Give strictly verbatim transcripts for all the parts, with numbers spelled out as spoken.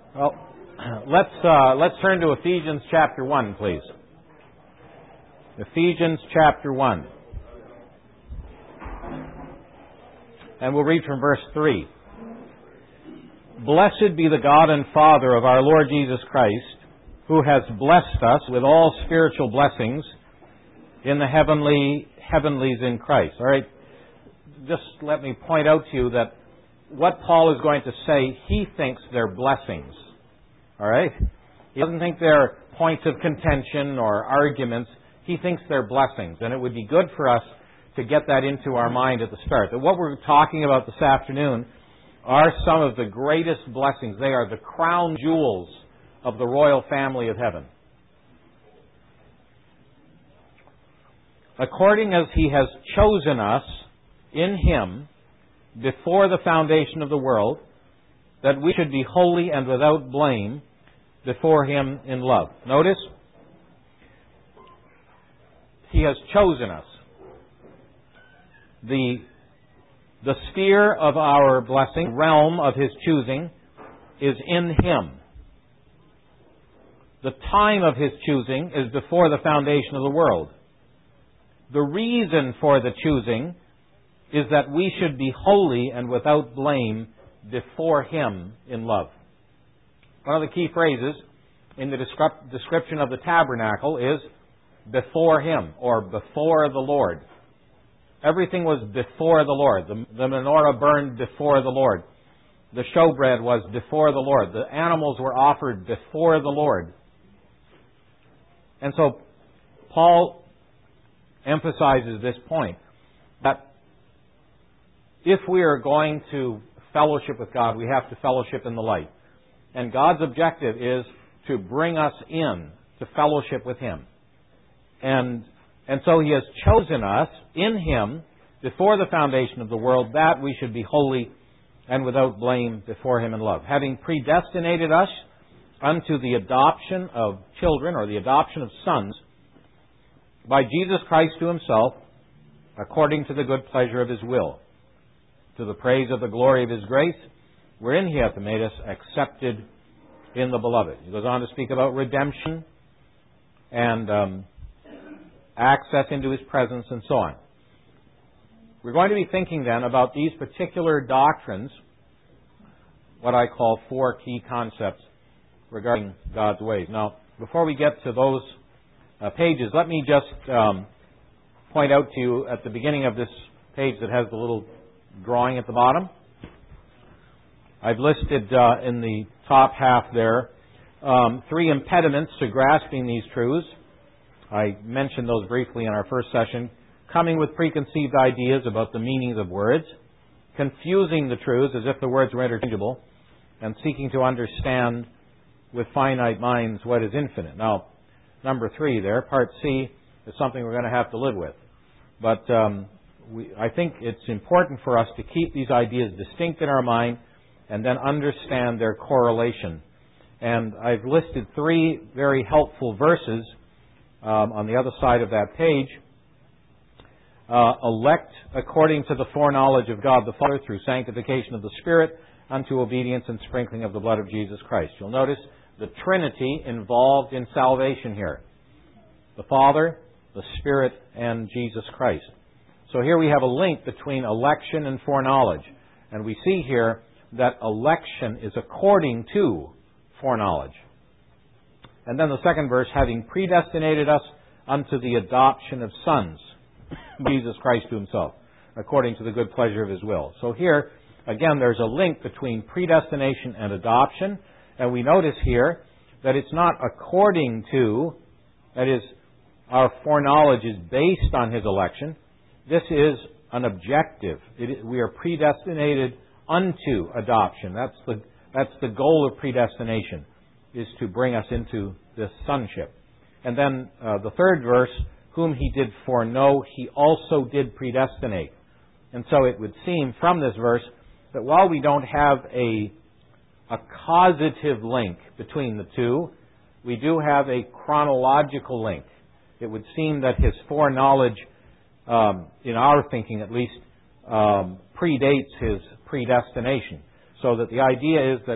Well, let's uh, let's turn to Ephesians chapter one, please. Ephesians chapter one. And we'll read from verse three. Blessed be the God and Father of our Lord Jesus Christ, who has blessed us with all spiritual blessings in the heavenly heavenlies in Christ. All right? Just let me point out to you that what Paul is going to say, he thinks they're blessings. All right? He doesn't think they're points of contention or arguments. He thinks they're blessings. And it would be good for us to get that into our mind at the start. That what we're talking about this afternoon are some of the greatest blessings. They are the crown jewels of the royal family of heaven. According as He has chosen us in Him before the foundation of the world, that we should be holy and without blame before Him in love. Notice, He has chosen us. The, the sphere of our blessing, realm of His choosing, is in Him. The time of His choosing is before the foundation of the world. The reason for the choosing is that we should be holy and without blame before Him in love. One of the key phrases in the description of the tabernacle is before Him, or before the Lord. Everything was before the Lord. The, the menorah burned before the Lord. The showbread was before the Lord. The animals were offered before the Lord. And so Paul emphasizes this point, that if we are going to fellowship with God, we have to fellowship in the light. And God's objective is to bring us in to fellowship with Him. And, and so He has chosen us in Him before the foundation of the world, that we should be holy and without blame before Him in love. Having predestinated us unto the adoption of children, or the adoption of sons, by Jesus Christ to Himself, according to the good pleasure of His will, to the praise of the glory of His grace, wherein He hath made us accepted in the Beloved. He goes on to speak about redemption and um, access into His presence and so on. We're going to be thinking then about these particular doctrines, what I call four key concepts regarding God's ways. Now, before we get to those uh, pages, let me just um, point out to you at the beginning of this page that has the little drawing at the bottom. I've listed uh, in the top half there um, three impediments to grasping these truths. I mentioned those briefly in our first session. Coming with preconceived ideas about the meanings of words, confusing the truths as if the words were interchangeable, and seeking to understand with finite minds what is infinite. Now, number three there, part C, is something we're going to have to live with. But um, we, I think it's important for us to keep these ideas distinct in our mind and then understand their correlation. And I've listed three very helpful verses um, on the other side of that page. Uh, elect according to the foreknowledge of God the Father through sanctification of the Spirit unto obedience and sprinkling of the blood of Jesus Christ. You'll notice the Trinity involved in salvation here. The Father, the Spirit, and Jesus Christ. So here we have a link between election and foreknowledge. And we see here that election is according to foreknowledge. And then the second verse, having predestinated us unto the adoption of sons, Jesus Christ to Himself, according to the good pleasure of His will. So here, again, there's a link between predestination and adoption. And we notice here that it's not according to, that is, our foreknowledge is based on His election. This is an objective. It, we are predestinated unto adoption. That's the, that's the goal of predestination, is to bring us into this sonship. And then uh, the third verse, whom He did foreknow, He also did predestinate. And so it would seem from this verse that while we don't have a, a causative link between the two, we do have a chronological link. It would seem that His foreknowledge, um, in our thinking at least, um, predates His predestination. So that the idea is that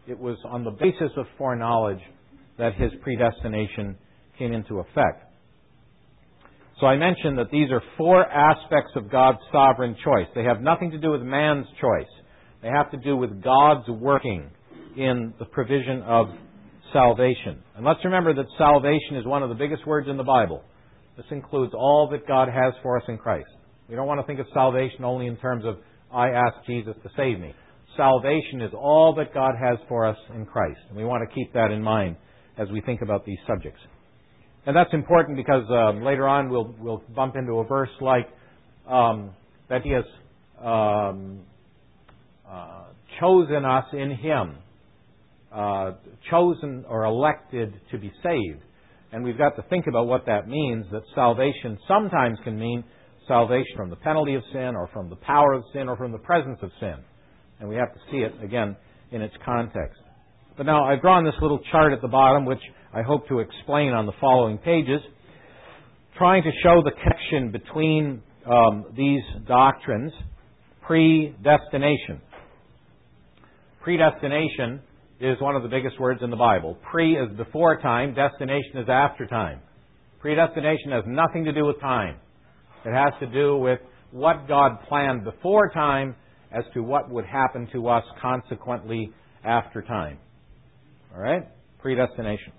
it was on the basis of foreknowledge that his predestination came into effect. So I mentioned that these are four aspects of God's sovereign choice. They have nothing to do with man's choice. They have to do with God's working in the provision of salvation. And let's remember that salvation is one of the biggest words in the Bible. This includes all that God has for us in Christ. We don't want to think of salvation only in terms of, I ask Jesus to save me. Salvation is all that God has for us in Christ. And we want to keep that in mind as we think about these subjects. And that's important because um, later on we'll, we'll bump into a verse like um, that He has um, uh, chosen us in Him, uh, chosen or elected to be saved. And we've got to think about what that means, that salvation sometimes can mean salvation from the penalty of sin or from the power of sin or from the presence of sin. And we have to see it, again, in its context. But now I've drawn this little chart at the bottom, which I hope to explain on the following pages, trying to show the connection between um, these doctrines. Predestination. Predestination is one of the biggest words in the Bible. Pre is before time, destination is after time. Predestination has nothing to do with time. It has to do with what God planned before time as to what would happen to us consequently after time. All right? Predestination.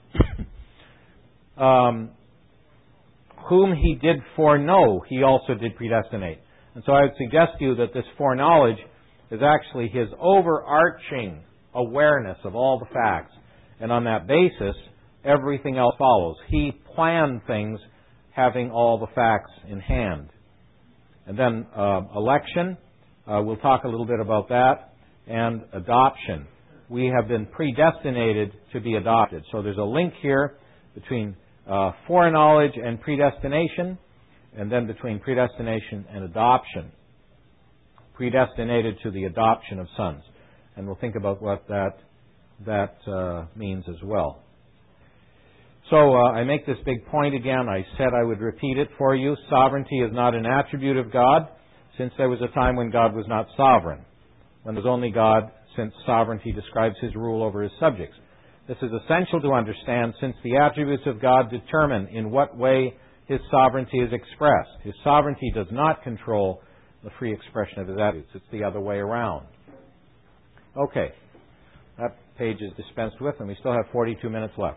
um, whom He did foreknow, He also did predestinate. And so I would suggest to you that this foreknowledge is actually His overarching awareness of all the facts. And on that basis, everything else follows. He planned things having all the facts in hand. And then uh, election, uh, we'll talk a little bit about that, and adoption. We have been predestinated to be adopted. So there's a link here between uh, foreknowledge and predestination, and then between predestination and adoption. Predestinated to the adoption of sons. And we'll think about what that, that uh, means as well. So uh, I make this big point again. I said I would repeat it for you. Sovereignty is not an attribute of God, since there was a time when God was not sovereign, when there was only God, since sovereignty describes His rule over His subjects. This is essential to understand, since the attributes of God determine in what way His sovereignty is expressed. His sovereignty does not control the free expression of His attributes. It's the other way around. Okay. That page is dispensed with, and we still have forty-two minutes left.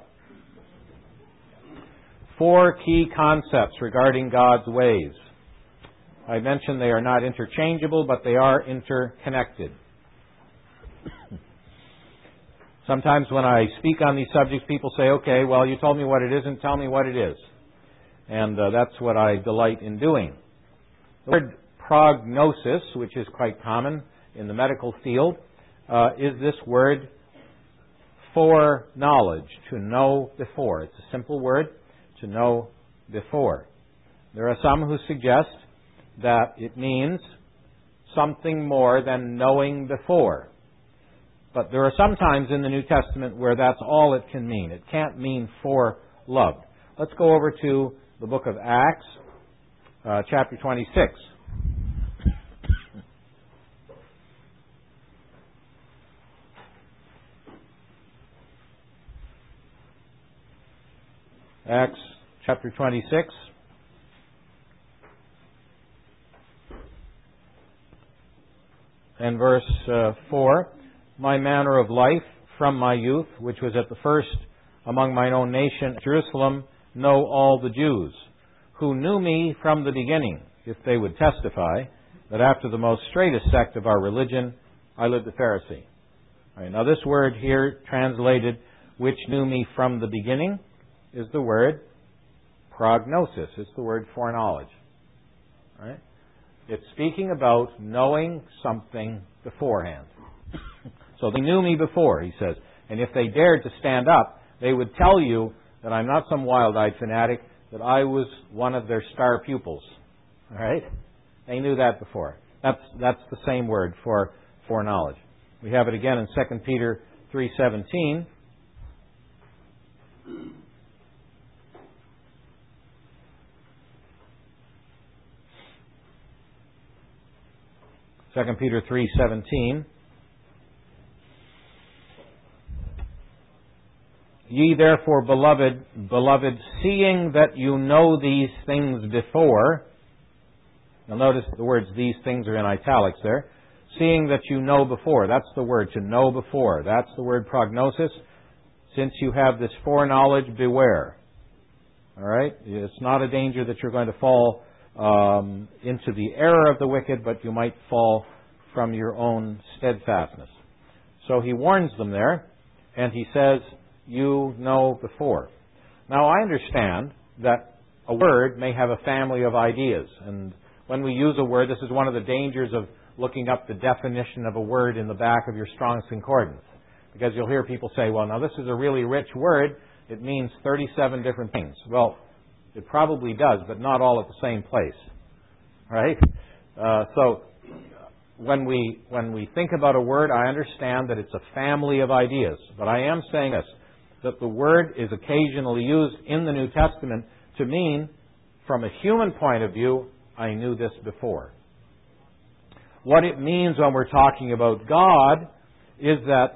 Four key concepts regarding God's ways. I mentioned they are not interchangeable, but they are interconnected. Sometimes when I speak on these subjects, people say, okay, well, you told me what it isn't, tell me what it is. And uh, that's what I delight in doing. The word prognosis, which is quite common in the medical field, uh, is this word foreknowledge, to know before. It's a simple word, to know before. There are some who suggest that it means something more than knowing before. But there are some times in the New Testament where that's all it can mean. It can't mean foreloved. Let's go over to the book of Acts, uh, chapter twenty-six. Acts chapter twenty-six. And verse uh, four. My manner of life from my youth, which was at the first among mine own nation, Jerusalem, know all the Jews, who knew me from the beginning, if they would testify, that after the most straightest sect of our religion, I lived a Pharisee. All right, now this word here, translated, which knew me from the beginning, is the word prognosis. It's the word foreknowledge. All right? It's speaking about knowing something beforehand. So they knew me before, he says. And if they dared to stand up, they would tell you that I'm not some wild-eyed fanatic, that I was one of their star pupils. All right? They knew that before. That's that's the same word for foreknowledge. We have it again in Second Peter three seventeen. Second Peter three seventeen. Ye therefore, beloved, beloved, seeing that you know these things before. Now notice the words these things are in italics there. Seeing that you know before. That's the word, to know before. That's the word prognosis. Since you have this foreknowledge, beware. All right? It's not a danger that you're going to fall um, into the error of the wicked, but you might fall from your own steadfastness. So he warns them there, and he says, you know before. Now, I understand that a word may have a family of ideas, and when we use a word, this is one of the dangers of looking up the definition of a word in the back of your Strong's Concordance. Because you'll hear people say, well, now this is a really rich word. It means thirty-seven different things. Well, it probably does, but not all at the same place. Right? Uh, so, when we when we think about a word, I understand that it's a family of ideas. But I am saying this, that the word is occasionally used in the New Testament to mean, from a human point of view, I knew this before. What it means when we're talking about God is that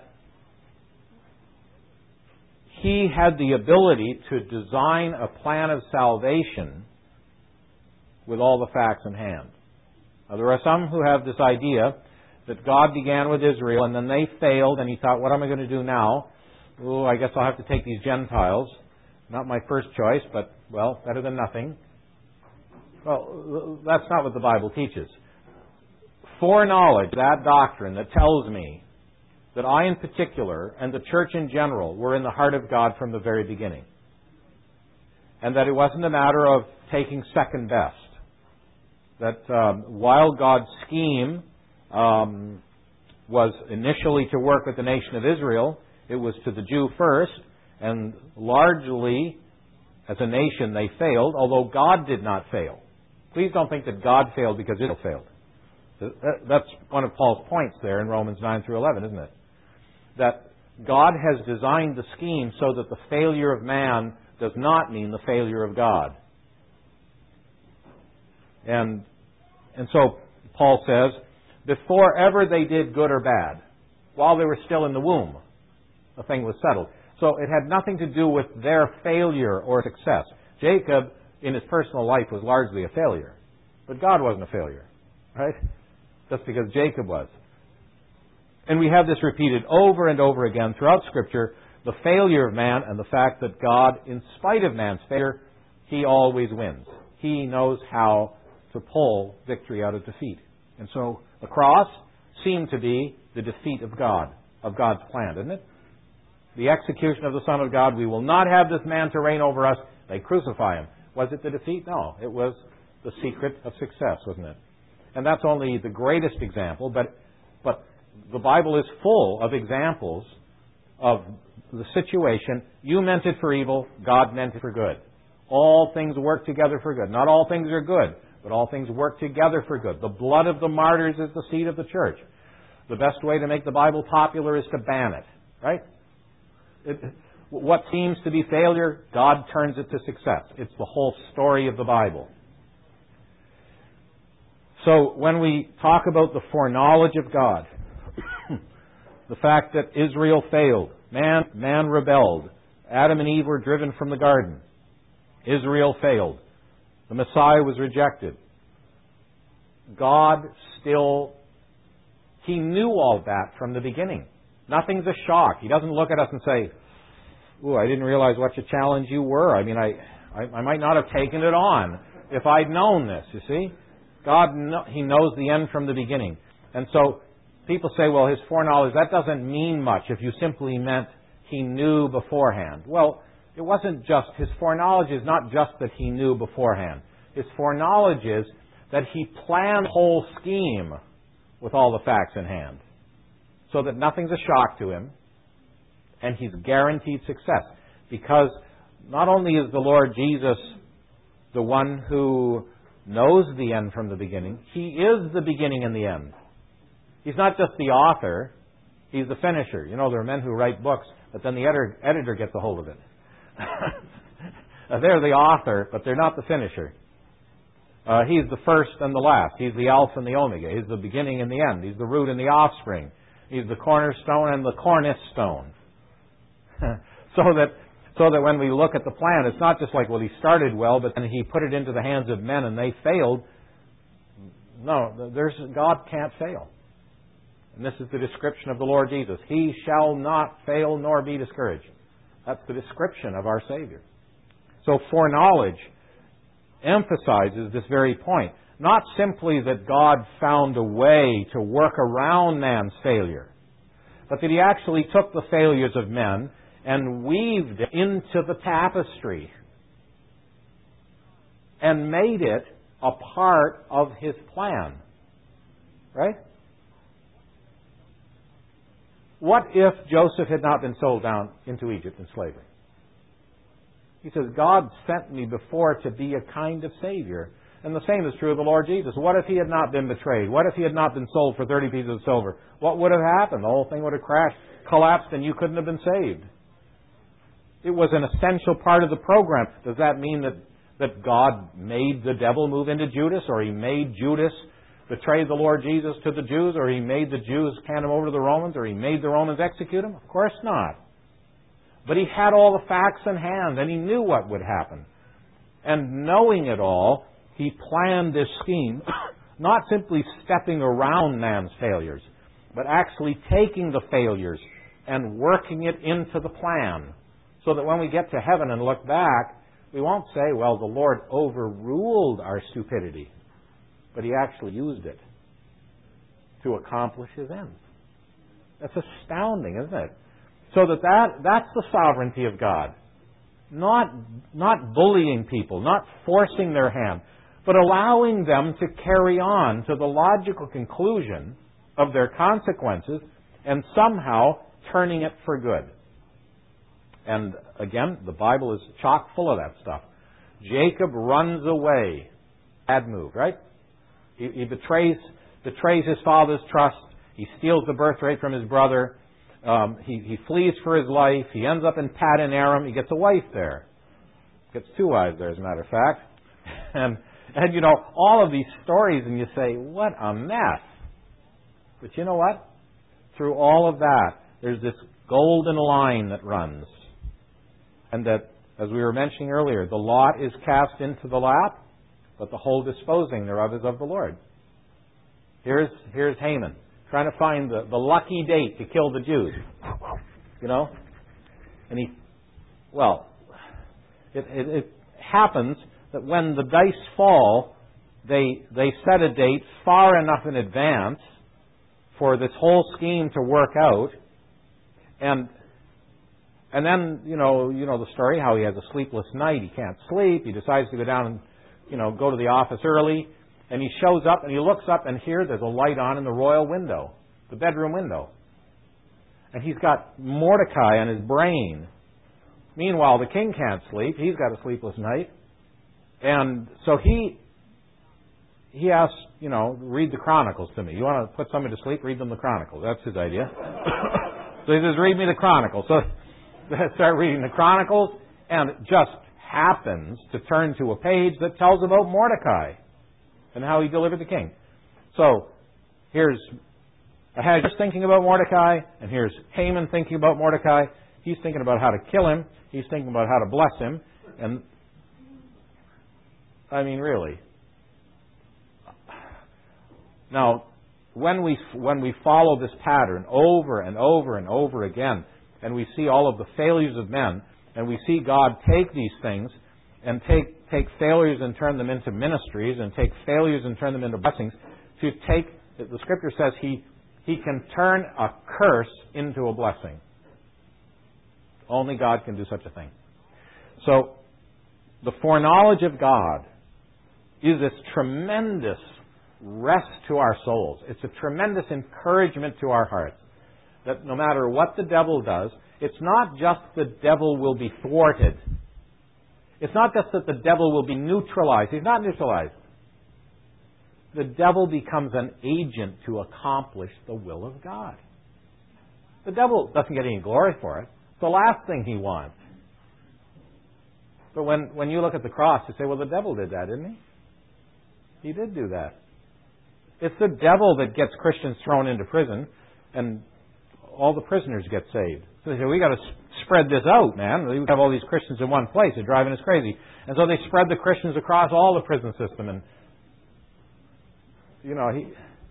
He had the ability to design a plan of salvation with all the facts in hand. Now, there are some who have this idea that God began with Israel and then they failed and He thought, what am I going to do now? Oh, I guess I'll have to take these Gentiles. Not my first choice, but, well, better than nothing. Well, that's not what the Bible teaches. Foreknowledge, that doctrine that tells me that I in particular and the church in general were in the heart of God from the very beginning. And that it wasn't a matter of taking second best. That um, while God's scheme um, was initially to work with the nation of Israel, it was to the Jew first, and largely as a nation they failed, although God did not fail. Please don't think that God failed because Israel failed. That's one of Paul's points there in Romans nine through eleven, isn't it? That God has designed the scheme so that the failure of man does not mean the failure of God. And and so Paul says, before ever they did good or bad, while they were still in the womb, the thing was settled. So it had nothing to do with their failure or success. Jacob, in his personal life, was largely a failure. But God wasn't a failure, right? Just because Jacob was. And we have this repeated over and over again throughout Scripture, the failure of man and the fact that God, in spite of man's failure, He always wins. He knows how to pull victory out of defeat. And so the cross seemed to be the defeat of God, of God's plan, didn't it? The execution of the Son of God, we will not have this man to reign over us. They crucify Him. Was it the defeat? No. It was the secret of success, wasn't it? And that's only the greatest example, but but the Bible is full of examples of the situation. You meant it for evil, God meant it for good. All things work together for good. Not all things are good, but all things work together for good. The blood of the martyrs is the seed of the church. The best way to make the Bible popular is to ban it, right? It, what seems to be failure, God turns it to success. It's the whole story of the Bible. So when we talk about the foreknowledge of God, the fact that Israel failed, man, man rebelled, Adam and Eve were driven from the garden, Israel failed, the Messiah was rejected, God still, He knew all that from the beginning. Nothing's a shock. He doesn't look at us and say, ooh, I didn't realize what a challenge you were. I mean, I, I, I might not have taken it on if I'd known this, you see. God, He knows the end from the beginning. And so people say, well, His foreknowledge, that doesn't mean much if you simply meant He knew beforehand. Well, it wasn't just, His foreknowledge is not just that He knew beforehand. His foreknowledge is that He planned the whole scheme with all the facts in hand, so that nothing's a shock to Him, and He's guaranteed success. Because not only is the Lord Jesus the one who knows the end from the beginning, He is the beginning and the end. He's not just the author, He's the finisher. You know, there are men who write books, but then the editor, editor gets a hold of it. They're the author, but they're not the finisher. Uh, he's the first and the last. He's the Alpha and the Omega. He's the beginning and the end. He's the root and the offspring. He's the cornerstone and the cornerstone. So that So that when we look at the plan, it's not just like, well, he started well, but then he put it into the hands of men and they failed. No, there's, God can't fail. And this is the description of the Lord Jesus. He shall not fail nor be discouraged. That's the description of our Savior. So foreknowledge emphasizes this very point. Not simply that God found a way to work around man's failure, but that He actually took the failures of men and weaved it into the tapestry and made it a part of His plan. Right? What if Joseph had not been sold down into Egypt in slavery? He says, God sent me before to be a kind of Savior. And the same is true of the Lord Jesus. What if He had not been betrayed? What if He had not been sold for thirty pieces of silver? What would have happened? The whole thing would have crashed, collapsed, and you couldn't have been saved. It was an essential part of the program. Does that mean that, that God made the devil move into Judas, or He made Judas betray the Lord Jesus to the Jews, or He made the Jews hand Him over to the Romans, or He made the Romans execute Him? Of course not. But He had all the facts in hand, and He knew what would happen. And knowing it all, He planned this scheme, not simply stepping around man's failures, but actually taking the failures and working it into the plan, so that when we get to heaven and look back, we won't say, well, the Lord overruled our stupidity, but He actually used it to accomplish His ends. That's astounding, isn't it? So that, that that's the sovereignty of God. Not, not bullying people, not forcing their hand, but allowing them to carry on to the logical conclusion of their consequences and somehow turning it for good. And again, the Bible is chock full of that stuff. Jacob runs away. Bad move, right? He, he betrays, betrays his father's trust. He steals the birthright from his brother. Um, he, he flees for his life. He ends up in Paddan Aram. He gets a wife there. Gets two wives there, as a matter of fact. And, and, you know, all of these stories, and you say, what a mess. But you know what? Through all of that, there's this golden line that runs. And that, as we were mentioning earlier, the lot is cast into the lap, but the whole disposing thereof is of the Lord. Here's, here's Haman, trying to find the, the lucky date to kill the Jews. You know? And he, well, it, it, it happens that when the dice fall, they, they set a date far enough in advance for this whole scheme to work out. And and then, you know, you know the story, how he has a sleepless night. He can't sleep. He decides to go down and, you know, go to the office early. And he shows up and he looks up, and here there's a light on in the royal window, the bedroom window. And he's got Mordecai on his brain. Meanwhile, the king can't sleep. He's got a sleepless night. And so he he asks, you know, read the Chronicles to me. You want to put somebody to sleep? Read them the Chronicles. That's his idea. So he says, read me the Chronicles. So they start reading the Chronicles, and it just happens to turn to a page that tells about Mordecai and how he delivered the king. So here's Ahasuerus thinking about Mordecai, and here's Haman thinking about Mordecai. He's thinking about how to kill him. He's thinking about how to bless him. And I mean, really. Now, when we when we follow this pattern over and over and over again, and we see all of the failures of men, and we see God take these things and take take failures and turn them into ministries, and take failures and turn them into blessings, to take, the Scripture says He He can turn a curse into a blessing. Only God can do such a thing. So, the foreknowledge of God is this tremendous rest to our souls. It's a tremendous encouragement to our hearts that no matter what the devil does, it's not just the devil will be thwarted. It's not just that the devil will be neutralized. He's not neutralized. The devil becomes an agent to accomplish the will of God. The devil doesn't get any glory for it. It's the last thing he wants. But when, when you look at the cross, you say, well, the devil did that, didn't he? He did do that. It's the devil that gets Christians thrown into prison, and all the prisoners get saved. So they say, we got to spread this out, man. We have all these Christians in one place. They're driving us crazy. And so they spread the Christians across all the prison system. And, you know, he,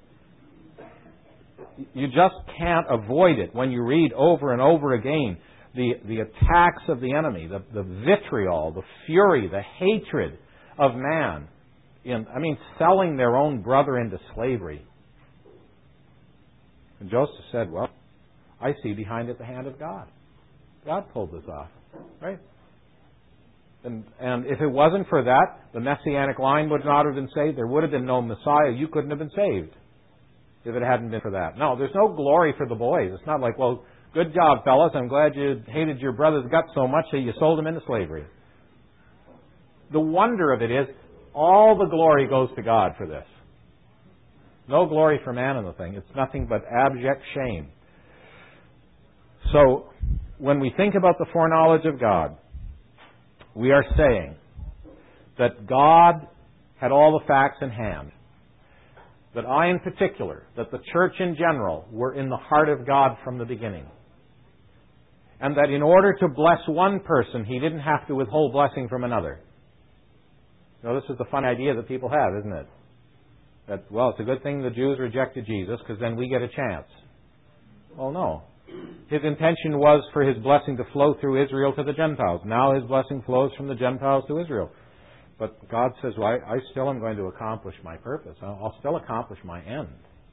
you just can't avoid it when you read over and over again the, the attacks of the enemy, the, the vitriol, the fury, the hatred of man. In, I mean, selling their own brother into slavery. And Joseph said, well, I see behind it the hand of God. God pulled this off, right? And, and if it wasn't for that, the Messianic line would not have been saved. There would have been no Messiah. You couldn't have been saved if it hadn't been for that. No, there's no glory for the boys. It's not like, well, good job, fellas. I'm glad you hated your brother's guts so much that you sold him into slavery. The wonder of it is, all the glory goes to God for this. No glory for man in the thing. It's nothing but abject shame. So, when we think about the foreknowledge of God, we are saying that God had all the facts in hand. That I in particular, that the church in general, were in the heart of God from the beginning. And that in order to bless one person, He didn't have to withhold blessing from another. You know, this is the fun idea that people have, isn't it? That, well, it's a good thing the Jews rejected Jesus because then we get a chance. Well, no. His intention was for His blessing to flow through Israel to the Gentiles. Now His blessing flows from the Gentiles to Israel. But God says, well, I, I still am going to accomplish my purpose. I'll, I'll still accomplish my end.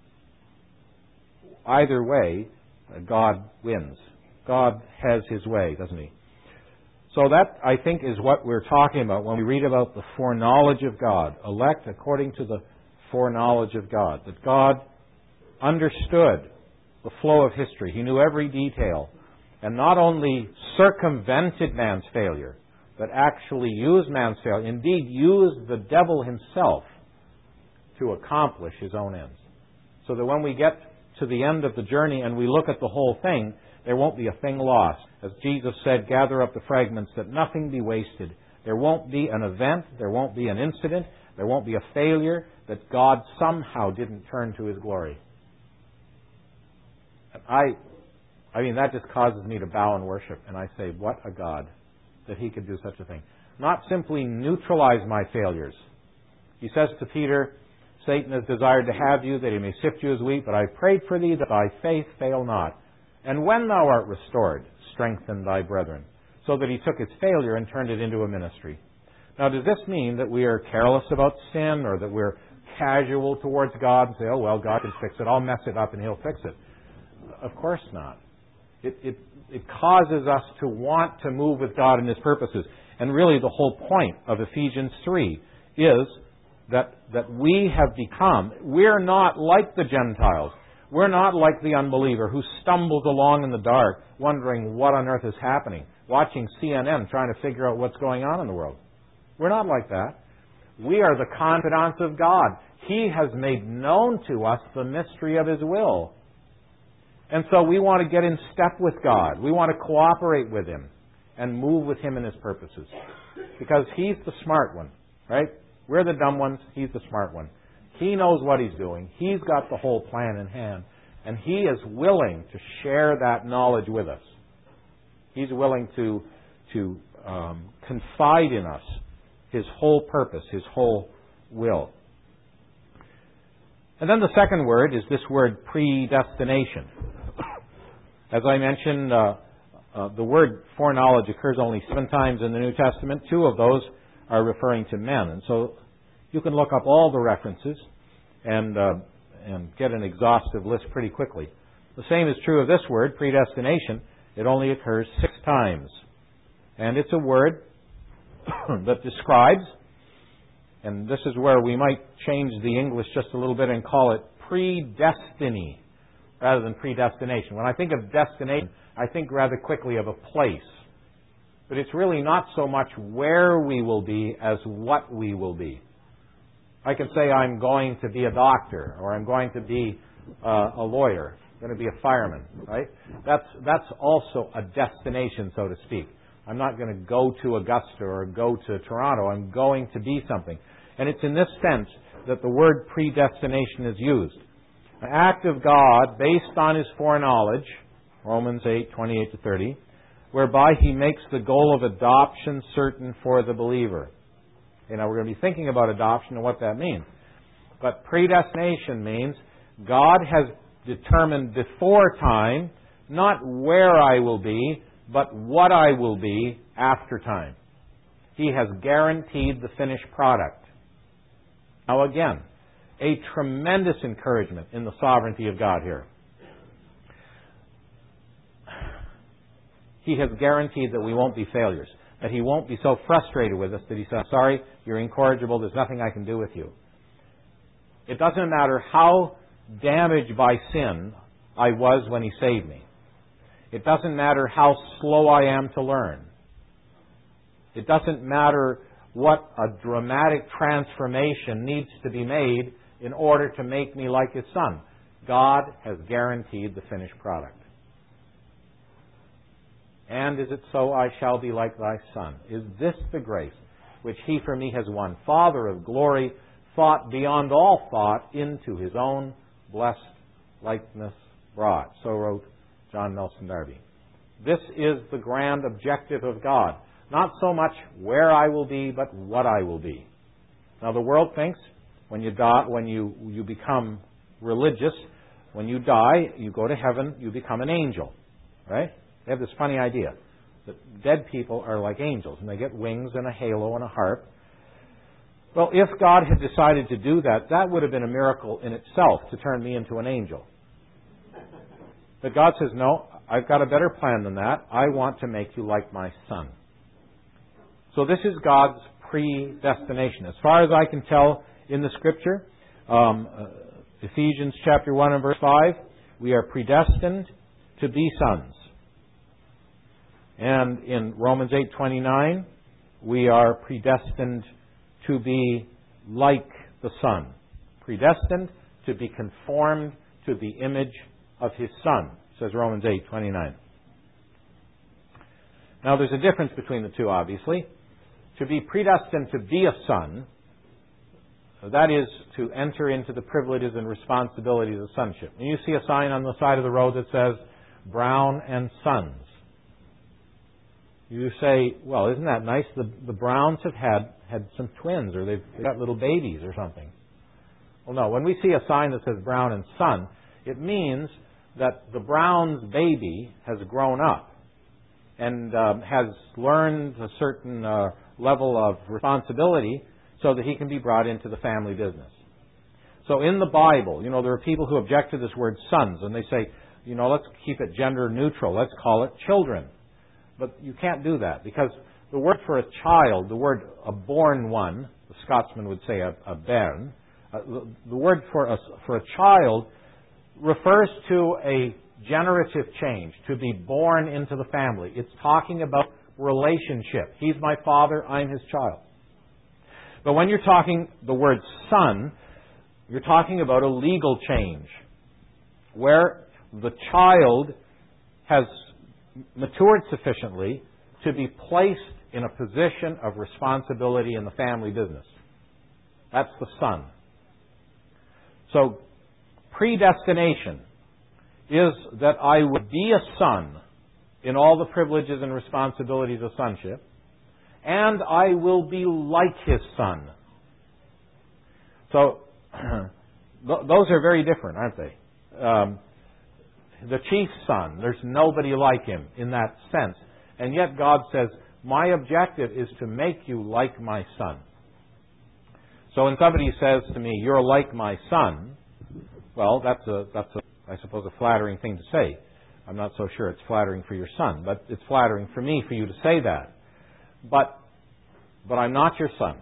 Either way, God wins. God has His way, doesn't He? So that, I think, is what we're talking about when we read about the foreknowledge of God. Elect according to the foreknowledge of God. That God understood the flow of history. He knew every detail. And not only circumvented man's failure, but actually used man's failure. Indeed, used the devil himself to accomplish His own ends. So that when we get to the end of the journey and we look at the whole thing, there won't be a thing lost. As Jesus said, gather up the fragments that nothing be wasted. There won't be an event, there won't be an incident, there won't be a failure that God somehow didn't turn to His glory. I, I mean, that just causes me to bow in worship. And I say, what a God that He could do such a thing. Not simply neutralize my failures. He says to Peter, Satan has desired to have you, that he may sift you as wheat, but I prayed for thee that thy faith fail not. And when thou art restored, strengthen thy brethren. So that he took his failure and turned it into a ministry. Now, does this mean that we are careless about sin, or that we're casual towards God and say, oh, well, God can fix it. I'll mess it up and He'll fix it. Of course not. It, it, it causes us to want to move with God in His purposes. And really the whole point of Ephesians three is that, that we have become, we're not like the Gentiles. We're not like the unbeliever who stumbles along in the dark wondering what on earth is happening, watching C N N trying to figure out what's going on in the world. We're not like that. We are the confidants of God. He has made known to us the mystery of His will. And so we want to get in step with God. We want to cooperate with Him and move with Him in His purposes. Because He's the smart one, right? We're the dumb ones. He's the smart one. He knows what He's doing. He's got the whole plan in hand. And He is willing to share that knowledge with us. He's willing to, to um, confide in us His whole purpose, His whole will. And then the second word is this word predestination. As I mentioned, uh, uh, the word foreknowledge occurs only seven times in the New Testament. Two of those are referring to men. And so you can look up all the references and, uh, and get an exhaustive list pretty quickly. The same is true of this word, predestination. It only occurs six times. And it's a word that describes, and this is where we might change the English just a little bit and call it predestiny rather than predestination. When I think of destination, I think rather quickly of a place. But it's really not so much where we will be as what we will be. I can say I'm going to be a doctor, or I'm going to be uh, a lawyer, I'm going to be a fireman, right? That's, that's also a destination, so to speak. I'm not going to go to Augusta or go to Toronto. I'm going to be something. And it's in this sense that the word predestination is used. An act of God based on His foreknowledge, Romans eight, twenty-eight to thirty, whereby He makes the goal of adoption certain for the believer. You know, we're going to be thinking about adoption and what that means. But predestination means God has determined before time not where I will be, but what I will be after time. He has guaranteed the finished product. Now again, a tremendous encouragement in the sovereignty of God here. He has guaranteed that we won't be failures, that He won't be so frustrated with us that He says, sorry, you're incorrigible, there's nothing I can do with you. It doesn't matter how damaged by sin I was when He saved me. It doesn't matter how slow I am to learn. It doesn't matter what a dramatic transformation needs to be made in order to make me like His Son. God has guaranteed the finished product. And is it so I shall be like thy Son? Is this the grace which He for me has won? Father of glory, thought beyond all thought, into His own blessed likeness brought. So wrote John Nelson Darby. This is the grand objective of God. Not so much where I will be, but what I will be. Now the world thinks when you die, when you, you become religious, when you die, you go to heaven, you become an angel. Right? They have this funny idea that dead people are like angels and they get wings and a halo and a harp. Well, if God had decided to do that, that would have been a miracle in itself to turn me into an angel. But God says, no, I've got a better plan than that. I want to make you like my Son. So this is God's predestination. As far as I can tell in the Scripture, um, uh, Ephesians chapter one and verse five, we are predestined to be sons. And in Romans eight twenty-nine, we are predestined to be like the Son. Predestined to be conformed to the image of His Son, says Romans eight twenty-nine. Now there's a difference between the two, obviously. To be predestined to be a son, that is to enter into the privileges and responsibilities of sonship. And you see a sign on the side of the road that says, Brown and Sons. You say, well, isn't that nice? The, the Browns have had, had some twins, or they've got little babies or something. Well, no. When we see a sign that says Brown and Son, it means that the Brown's baby has grown up and um, has learned a certain uh, level of responsibility so that he can be brought into the family business. So in the Bible, you know, there are people who object to this word sons, and they say, you know, let's keep it gender neutral. Let's call it children. But you can't do that, because the word for a child, the word a born one, the Scotsman would say a, a bairn, uh, the, the word for a, for a child refers to a generative change, to be born into the family. It's talking about relationship. He's my father, I'm his child. But when you're talking the word son, you're talking about a legal change, where the child has matured sufficiently to be placed in a position of responsibility in the family business. That's the son. So, predestination is that I would be a son in all the privileges and responsibilities of sonship, and I will be like his Son. So, th- those are very different, aren't they? Um, the chief's son, there's nobody like him in that sense. And yet God says, my objective is to make you like my Son. So when somebody says to me, you're like my Son, well, that's a, that's a, I suppose, a flattering thing to say. I'm not so sure it's flattering for your son, but it's flattering for me for you to say that. But, but I'm not your son.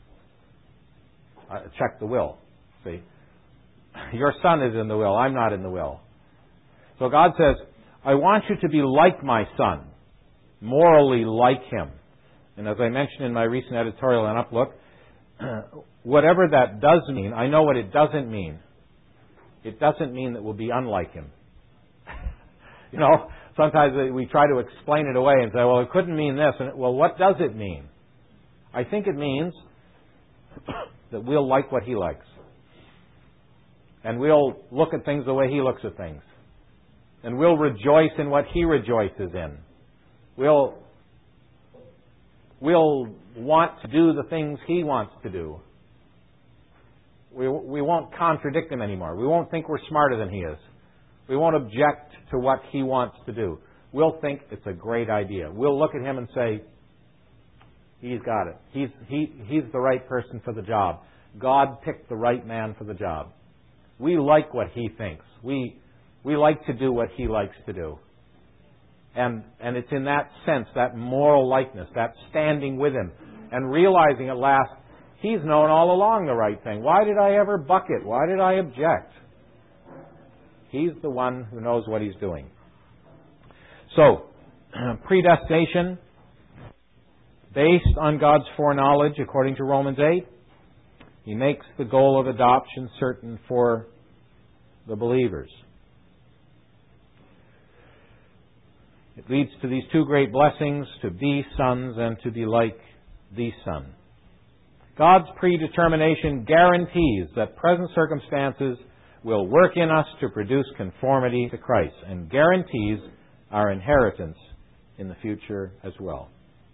I check the will. See, your son is in the will. I'm not in the will. So God says, I want you to be like my Son, morally like him. And as I mentioned in my recent editorial on Uplook, whatever that does mean, I know what it doesn't mean. It doesn't mean that we'll be unlike him. You know, sometimes we try to explain it away and say, well, it couldn't mean this. And, well, what does it mean? I think it means that we'll like what he likes. And we'll look at things the way he looks at things. And we'll rejoice in what he rejoices in. We'll, we'll want to do the things He wants to do. We, we won't contradict Him anymore. We won't think we're smarter than He is. We won't object to what He wants to do. We'll think it's a great idea. We'll look at Him and say, He's got it. He's, he, he's the right person for the job. God picked the right man for the job. We like what He thinks. We, we like to do what He likes to do. And, and it's in that sense, that moral likeness, that standing with Him, and realizing at last, He's known all along the right thing. Why did I ever buck it? Why did I object? He's the one who knows what He's doing. So, predestination, based on God's foreknowledge, according to Romans eight, He makes the goal of adoption certain for the believers. It leads to these two great blessings, to be sons and to be like the Son. God's predetermination guarantees that present circumstances will work in us to produce conformity to Christ, and guarantees our inheritance in the future as well.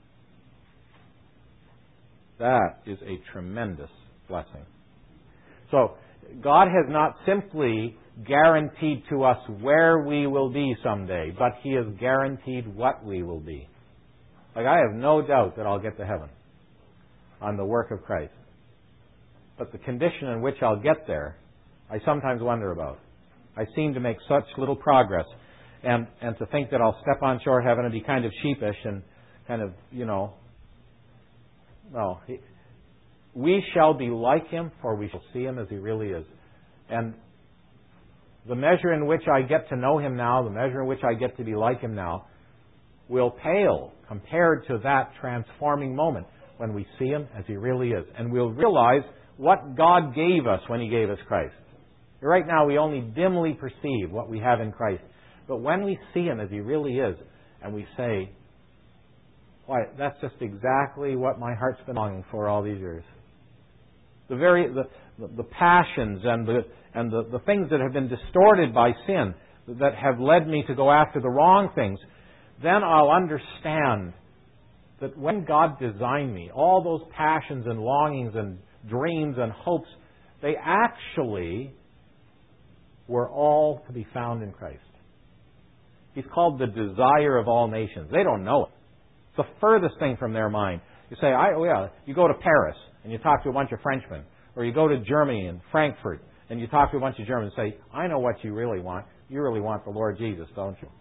That is a tremendous blessing. So, God has not simply guaranteed to us where we will be someday, but He has guaranteed what we will be. Like, I have no doubt that I'll get to heaven on the work of Christ. But the condition in which I'll get there, I sometimes wonder about. I seem to make such little progress. And, and to think that I'll step on shore heaven and be kind of sheepish and kind of, you know, well, he, we shall be like Him, for we shall see Him as He really is. And the measure in which I get to know Him now, the measure in which I get to be like Him now, will pale compared to that transforming moment when we see Him as He really is. And we'll realize what God gave us when He gave us Christ. Right now we only dimly perceive what we have in Christ. But when we see Him as He really is, and we say, why, that's just exactly what my heart's been longing for all these years. The very the, the, the passions and the and the, the things that have been distorted by sin, that have led me to go after the wrong things, then I'll understand that when God designed me, all those passions and longings and dreams and hopes, they actually were all to be found in Christ. He's called the desire of all nations. They don't know it. It's the furthest thing from their mind. You say, I, oh yeah, you go to Paris and you talk to a bunch of Frenchmen, or you go to Germany and Frankfurt and you talk to a bunch of Germans and say, I know what you really want. You really want the Lord Jesus, don't you?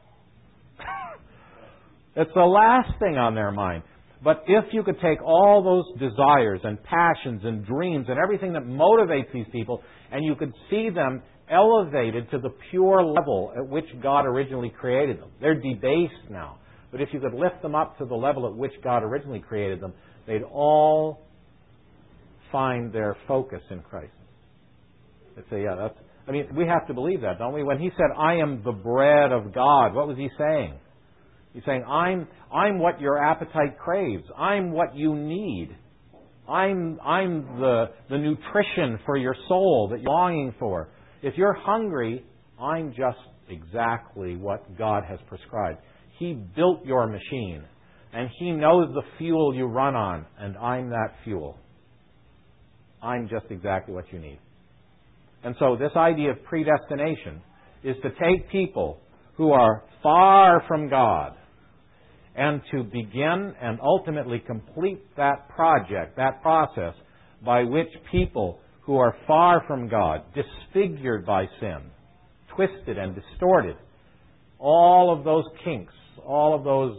It's the last thing on their mind. But if you could take all those desires and passions and dreams and everything that motivates these people, and you could see them elevated to the pure level at which God originally created them. They're debased now. But if you could lift them up to the level at which God originally created them, they'd all find their focus in Christ. They'd say, yeah, that's... I mean, we have to believe that, don't we? When He said, I am the bread of God, what was He saying? He's saying, I'm, I'm what your appetite craves. I'm what you need. I'm, I'm the, the nutrition for your soul that you're longing for. If you're hungry, I'm just exactly what God has prescribed. He built your machine, and He knows the fuel you run on, and I'm that fuel. I'm just exactly what you need. And so this idea of predestination is to take people who are far from God and to begin and ultimately complete that project, that process by which people who are far from God, disfigured by sin, twisted and distorted, all of those kinks, all of those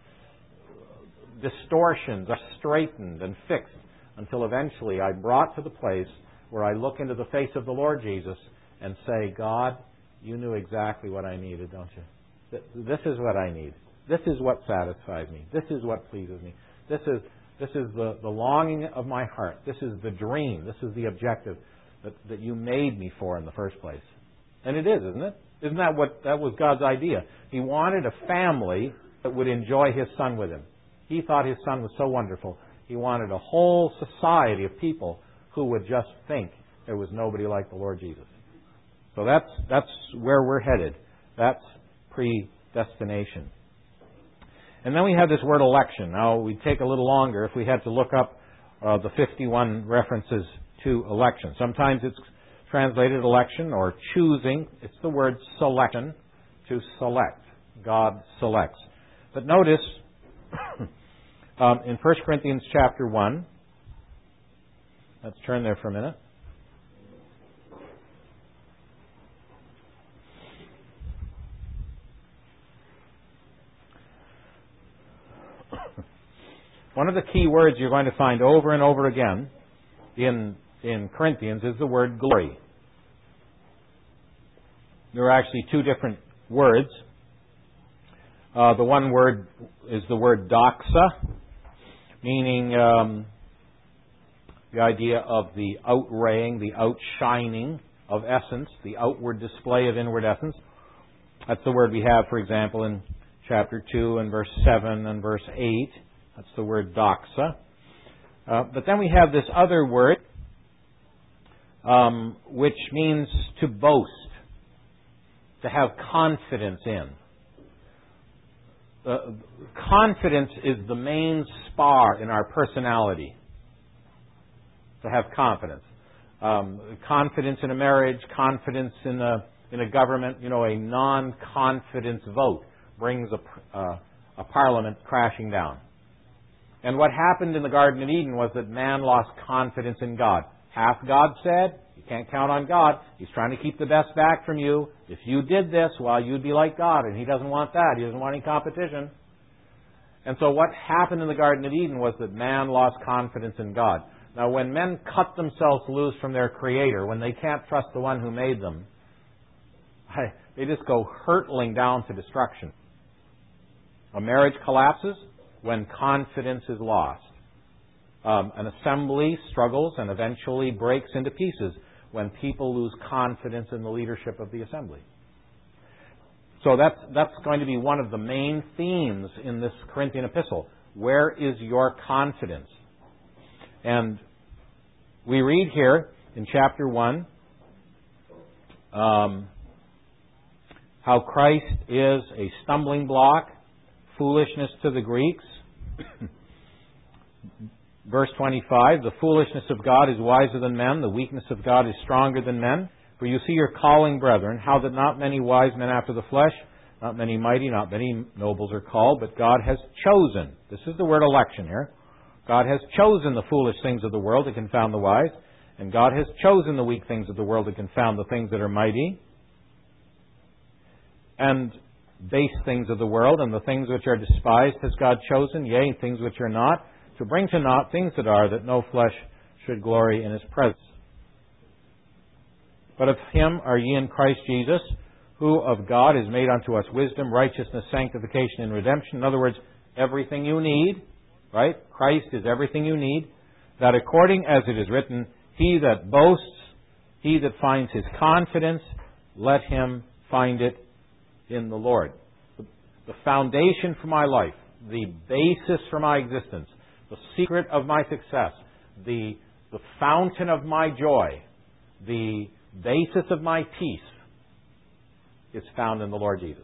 distortions are straightened and fixed until eventually I'm brought to the place where I look into the face of the Lord Jesus and say, God, you knew exactly what I needed, don't you? This is what I need. This is what satisfies me. This is what pleases me. This is this is the, the longing of my heart. This is the dream. This is the objective that, that you made me for in the first place. And it is, isn't it? Isn't that what that was God's idea? He wanted a family that would enjoy His Son with Him. He thought His Son was so wonderful. He wanted a whole society of people who would just think there was nobody like the Lord Jesus. So that's that's where we're headed. That's predestination. And then we have this word election. Now, we'd take a little longer if we had to look up uh, the fifty-one references to election. Sometimes it's translated election or choosing. It's the word selection, to select. God selects. But notice um, in First Corinthians chapter one, let's turn there for a minute. One of the key words you're going to find over and over again in, in Corinthians is the word glory. There are actually two different words. Uh, the one word is the word doxa, meaning um, the idea of the outraying, the outshining of essence, the outward display of inward essence. That's the word we have, for example, in chapter two and verse seven and verse eight. That's the word doxa. Uh, but then we have this other word, um, which means to boast, to have confidence in. Uh, confidence is the main spar in our personality. To have confidence. Um, confidence in a marriage, confidence in a, in a government, you know, a non-confidence vote brings a, uh, a parliament crashing down. And what happened in the Garden of Eden was that man lost confidence in God. Hath God said? You can't count on God. He's trying to keep the best back from you. If you did this, well, you'd be like God, and He doesn't want that. He doesn't want any competition. And so what happened in the Garden of Eden was that man lost confidence in God. Now, when men cut themselves loose from their Creator, when they can't trust the one who made them, they just go hurtling down to destruction. A marriage collapses when confidence is lost. Um, an assembly struggles and eventually breaks into pieces when people lose confidence in the leadership of the assembly. So that's, that's going to be one of the main themes in this Corinthian epistle. Where is your confidence? And we read here in chapter one um, how Christ is a stumbling block, foolishness to the Greeks. Verse twenty-five, the foolishness of God is wiser than men, the weakness of God is stronger than men. For you see your calling, brethren, how that not many wise men after the flesh, not many mighty, not many nobles are called, but God has chosen. This is the word election here. God has chosen the foolish things of the world to confound the wise, and God has chosen the weak things of the world to confound the things that are mighty, and base things of the world, and the things which are despised has God chosen, yea, things which are not, to bring to naught things that are, that no flesh should glory in His presence. But of Him are ye in Christ Jesus, who of God is made unto us wisdom, righteousness, sanctification, and redemption. In other words, everything you need, right? Christ is everything you need. That according as it is written, he that boasts, he that finds his confidence, let him find it in the Lord. The foundation for my life, the basis for my existence, the secret of my success, the, the fountain of my joy, the basis of my peace is found in the Lord Jesus.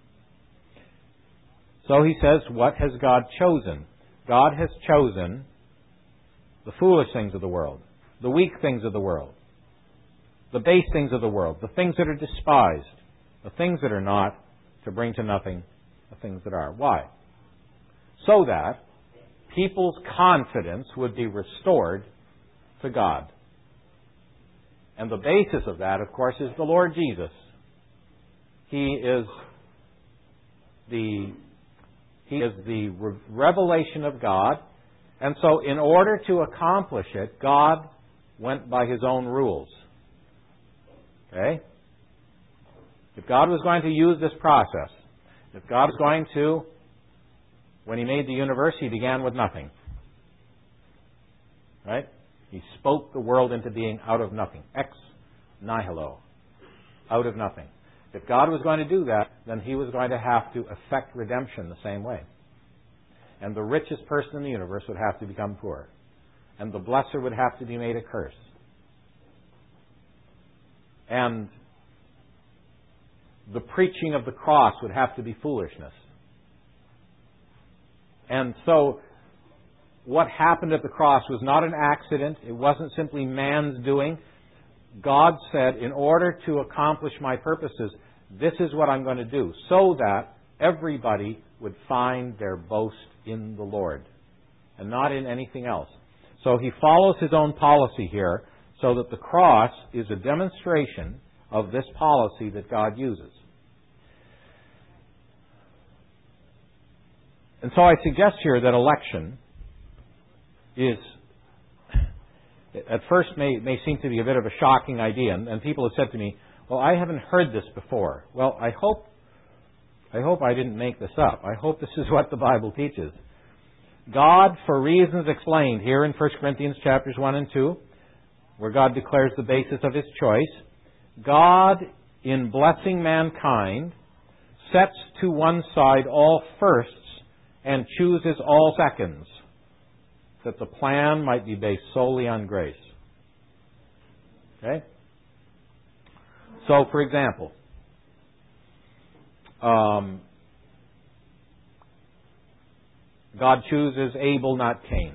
So he says, what has God chosen? God has chosen the foolish things of the world, the weak things of the world, the base things of the world, the things that are despised, the things that are not, to bring to nothing the things that are. Why? So that people's confidence would be restored to God. And the basis of that, of course, is the Lord Jesus. He is the He is the re- revelation of God. And so in order to accomplish it, God went by His own rules. Okay? If God was going to use this process, if God was going to, when He made the universe, He began with nothing. Right? He spoke the world into being out of nothing. Ex nihilo. Out of nothing. If God was going to do that, then He was going to have to effect redemption the same way. And the richest person in the universe would have to become poor. And the blesser would have to be made a curse. And the preaching of the cross would have to be foolishness. And so what happened at the cross was not an accident. It wasn't simply man's doing. God said, in order to accomplish my purposes, this is what I'm going to do, so that everybody would find their boast in the Lord and not in anything else. So he follows his own policy here, so that the cross is a demonstration of this policy that God uses. And so I suggest here that election is, at first may, may seem to be a bit of a shocking idea, and, and people have said to me, well, I haven't heard this before. Well, I hope I hope I didn't make this up. I hope this is what the Bible teaches. God, for reasons explained here in First Corinthians chapters one and two, where God declares the basis of His choice, God, in blessing mankind, sets to one side all firsts and chooses all seconds, that the plan might be based solely on grace. Okay? So, for example, um, God chooses Abel, not Cain.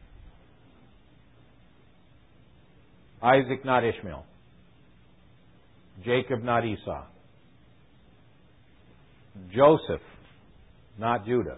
Isaac, not Ishmael. Jacob, not Esau. Joseph, not Judah.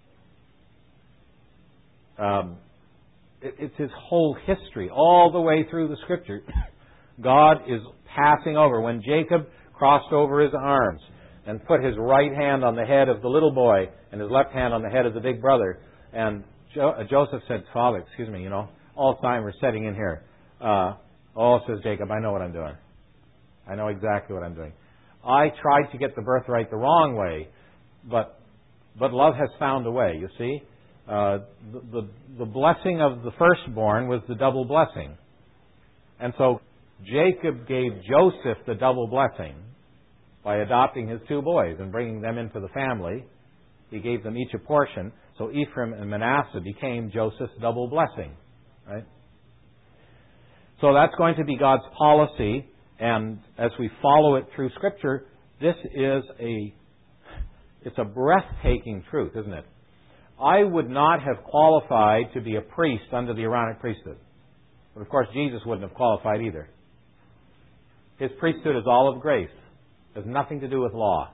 Um, it, it's his whole history, all the way through the Scripture. God is passing over. When Jacob crossed over his arms and put his right hand on the head of the little boy and his left hand on the head of the big brother, and jo- uh, Joseph said, Father, excuse me, you know, Alzheimer's setting in here. Uh, oh, says Jacob, I know what I'm doing. I know exactly what I'm doing. I tried to get the birthright the wrong way, but but love has found a way, you see. Uh, the, the, the blessing of the firstborn was the double blessing. And so Jacob gave Joseph the double blessing by adopting his two boys and bringing them into the family. He gave them each a portion. So Ephraim and Manasseh became Joseph's double blessing. Right? So that's going to be God's policy. And as we follow it through Scripture, this is a it's a breathtaking truth, isn't it? I would not have qualified to be a priest under the Aaronic priesthood. But of course, Jesus wouldn't have qualified either. His priesthood is all of grace. It has nothing to do with law.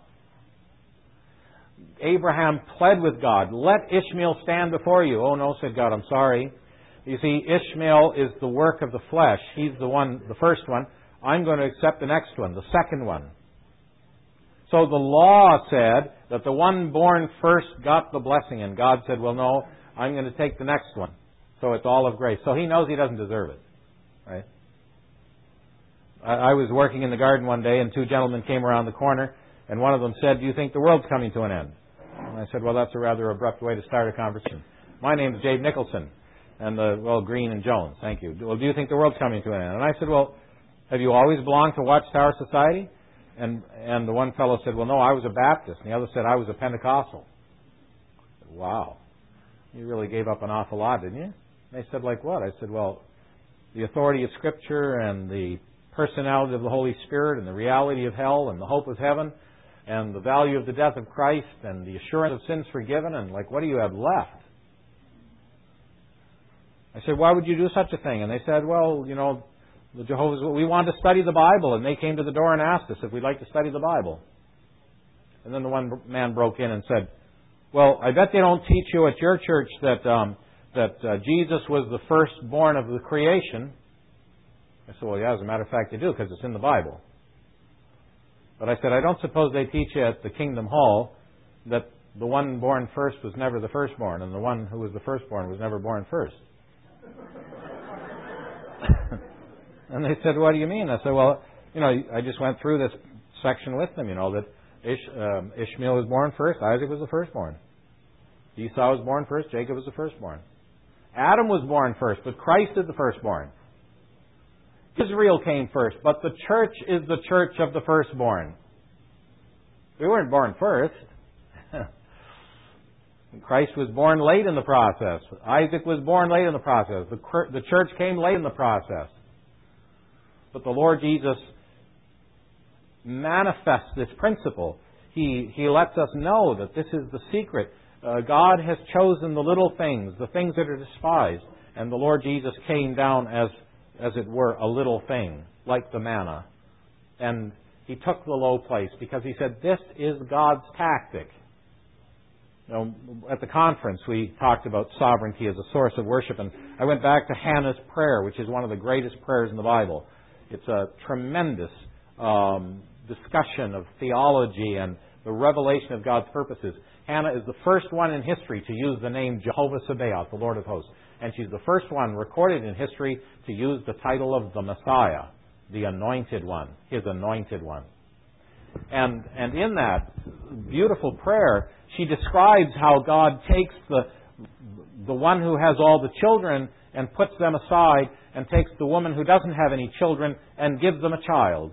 Abraham pled with God, let Ishmael stand before you. Oh no, said God, I'm sorry. You see, Ishmael is the work of the flesh. He's the one, the first one. I'm going to accept the next one, the second one. So the law said that the one born first got the blessing, and God said, well, no, I'm going to take the next one. So it's all of grace. So he knows he doesn't deserve it. Right? I, I was working in the garden one day, and two gentlemen came around the corner, and one of them said, do you think the world's coming to an end? And I said, well, that's a rather abrupt way to start a conversation. My name's Dave Nicholson, and the, well, Green and Jones, thank you. Well, do you think the world's coming to an end? And I said, well, have you always belonged to Watchtower Society? And and the one fellow said, well, no, I was a Baptist. And the other said, I was a Pentecostal. I said, wow. You really gave up an awful lot, didn't you? And they said, like what? I said, well, the authority of Scripture and the personality of the Holy Spirit and the reality of hell and the hope of heaven and the value of the death of Christ and the assurance of sins forgiven, and like, what do you have left? I said, why would you do such a thing? And they said, well, you know, the Jehovah's, we wanted to study the Bible, and they came to the door and asked us if we'd like to study the Bible. And then the one man broke in and said, well, I bet they don't teach you at your church that um, that uh, Jesus was the firstborn of the creation. I said, well, yeah, as a matter of fact, they do, because it's in the Bible. But I said, I don't suppose they teach you at the Kingdom Hall that the one born first was never the firstborn, and the one who was the firstborn was never born first. And they said, what do you mean? I said, well, you know, I just went through this section with them, you know, that Ish, um, Ishmael was born first, Isaac was the firstborn. Esau was born first, Jacob was the firstborn. Adam was born first, but Christ is the firstborn. Israel came first, but the church is the church of the firstborn. We weren't born first. Christ was born late in the process. Isaac was born late in the process. The, the church came late in the process. But the Lord Jesus manifests this principle. He, he lets us know that this is the secret. Uh, God has chosen the little things, the things that are despised. And the Lord Jesus came down as, as it were, a little thing, like the manna. And He took the low place because He said, this is God's tactic. You know, at the conference, we talked about sovereignty as a source of worship. And I went back to Hannah's prayer, which is one of the greatest prayers in the Bible. It's a tremendous um, discussion of theology and the revelation of God's purposes. Hannah is the first one in history to use the name Jehovah Sabaoth, the Lord of hosts. And she's the first one recorded in history to use the title of the Messiah, the Anointed One, His Anointed One. And, and in that beautiful prayer, she describes how God takes the, the one who has all the children and puts them aside, and takes the woman who doesn't have any children and gives them a child,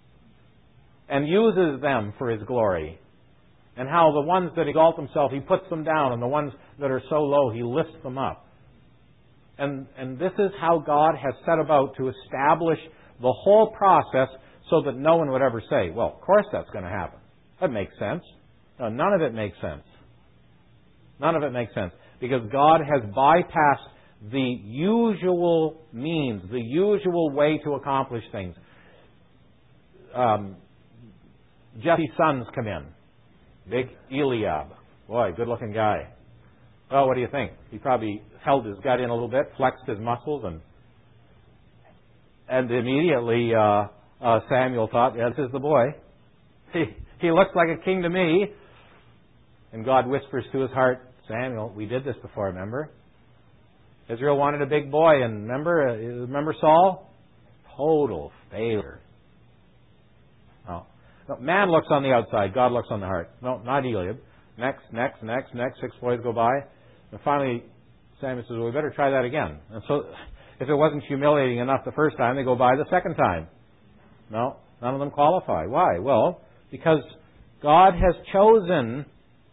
and uses them for His glory. And how the ones that exalt Himself, He puts them down, and the ones that are so low, He lifts them up. And, and this is how God has set about to establish the whole process so that no one would ever say, well, of course that's going to happen. That makes sense. No, none of it makes sense. None of it makes sense. Because God has bypassed the usual means, the usual way to accomplish things. Um, Jesse's sons come in. Big Eliab. Boy, good-looking guy. Well, what do you think? He probably held his gut in a little bit, flexed his muscles, and and immediately uh, uh, Samuel thought, yeah, this is the boy. He, he looks like a king to me. And God whispers to his heart, Samuel, we did this before, remember? Israel wanted a big boy, and remember, uh, remember Saul? Total failure. No. no. Man looks on the outside, God looks on the heart. No, not Eliab. Next, next, next, next. Six boys go by. And finally, Samuel says, well, we better try that again. And so, if it wasn't humiliating enough the first time, they go by the second time. No, none of them qualify. Why? Well, because God has chosen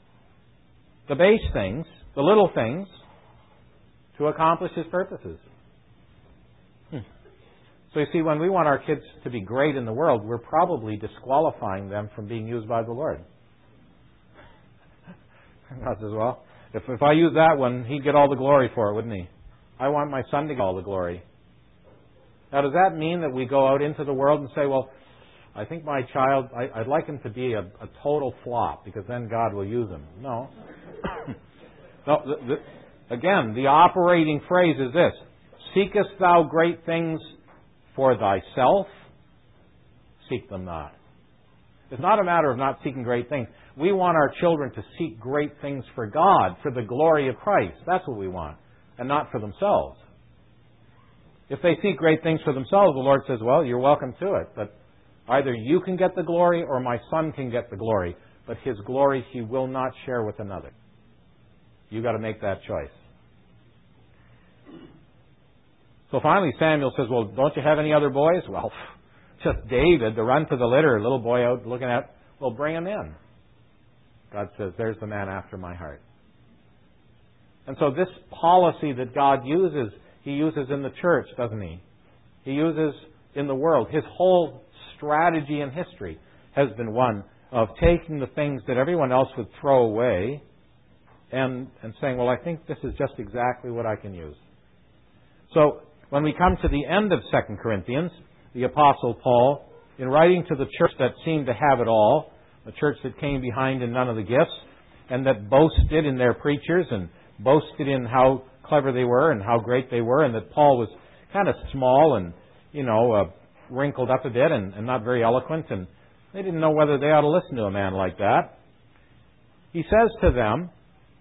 the base things, the little things, to accomplish His purposes. Hmm. So you see, when we want our kids to be great in the world, we're probably disqualifying them from being used by the Lord. God says, well, if, if I use that one, He'd get all the glory for it, wouldn't He? I want my son to get all the glory. Now, does that mean that we go out into the world and say, well, I think my child, I, I'd like him to be a, a total flop, because then God will use him? No. no. The, the, again, the operating phrase is this: seekest thou great things for thyself? Seek them not. It's not a matter of not seeking great things. We want our children to seek great things for God, for the glory of Christ. That's what we want, and not for themselves. If they seek great things for themselves, the Lord says, well, you're welcome to it, but either you can get the glory or my son can get the glory, but his glory He will not share with another. You've got to make that choice. So finally Samuel says, well, don't you have any other boys? Well, just David, the run to the litter, little boy out looking at, well, bring him in. God says, there's the man after my heart. And so this policy that God uses, He uses in the church, doesn't He? He uses in the world. His whole strategy in history has been one of taking the things that everyone else would throw away and, and saying, well, I think this is just exactly what I can use. So when we come to the end of Second Corinthians, the Apostle Paul, in writing to the church that seemed to have it all, a church that came behind in none of the gifts, and that boasted in their preachers and boasted in how clever they were and how great they were, and that Paul was kind of small and, you know, uh, wrinkled up a bit and, and not very eloquent, and they didn't know whether they ought to listen to a man like that. He says to them,